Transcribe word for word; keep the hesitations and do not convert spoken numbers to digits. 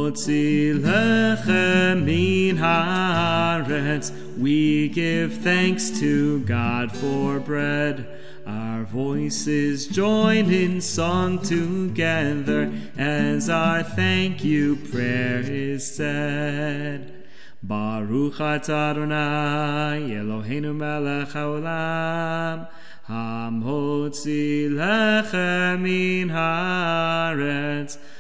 Motzi lechem min haaretz. We give thanks to God for bread. Our voices join in song together as our thank you prayer is said. Baruch atah Adonai Eloheinu melech haolam, hamotzi lechem min haaretz.